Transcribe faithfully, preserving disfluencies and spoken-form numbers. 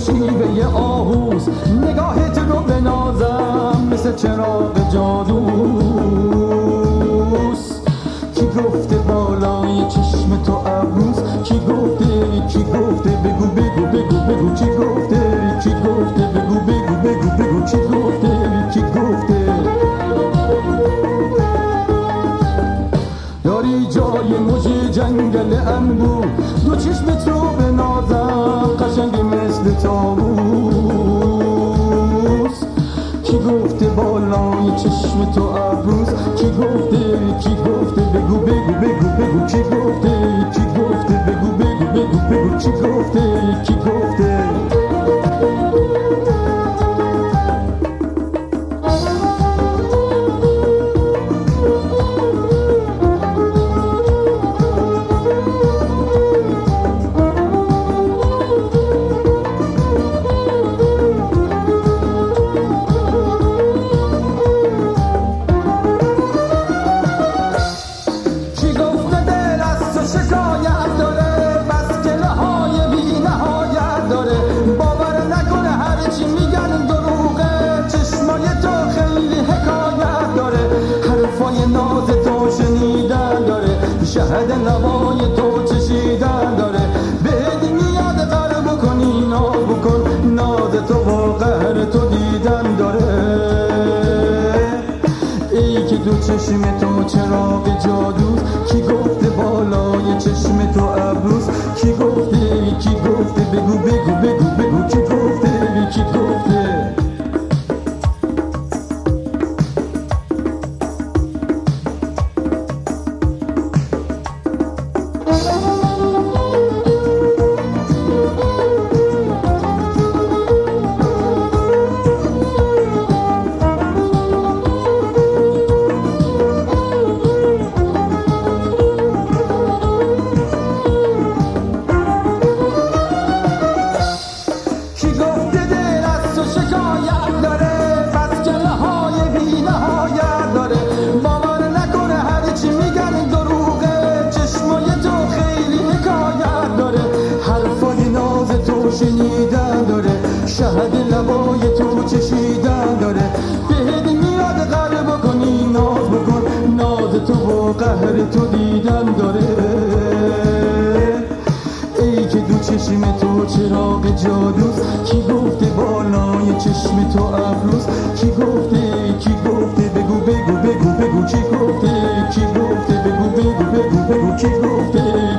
شیوه آهوز، نگاهت رو بنازم مثل چراغ جادوست. کی گفته بالای چشم تو ابروز؟ کی گفته کی گفته بگو بگو بگو بگو کی گفته کی گفته بگو بگو بگو بگو کی گفته کی گفته. داری جای موج جنگل انبوه، دو چشمت رو بنازم قشنگ مثل طاووس. کی گفته بالای چشم تو ابروز؟ کی گفته کی گفته بگو بگو بگو بگو کی گفته کی گفته بگو بگو بگو بگو کی گفته کی گفته. شهد لبای تو چشیدن داره، بهت میاد قهر بکنی ناز بکن، ناز تو با قهر تو دیدن داره. ای که دو چشم تو چراغ جادوست، کی گفته بالای چشم تو ابروز؟ کی گفته کی گفته بگو بگو بگو بگو کی گفته کی گفته. شنیدن داره، شهد لبای تو چشیدن داره، بهت میاد قهر بکنی ناز بکن، ناز تو با قهر تو دیدن داره. ای که دو چشم تو چراغ جادوست، کی گفته بالای چشم تو ابروز؟ کی گفته کی گفته بگو بگو بگو بگو کی گفته کی گفته بگو بگو بگو بگو کی گفته.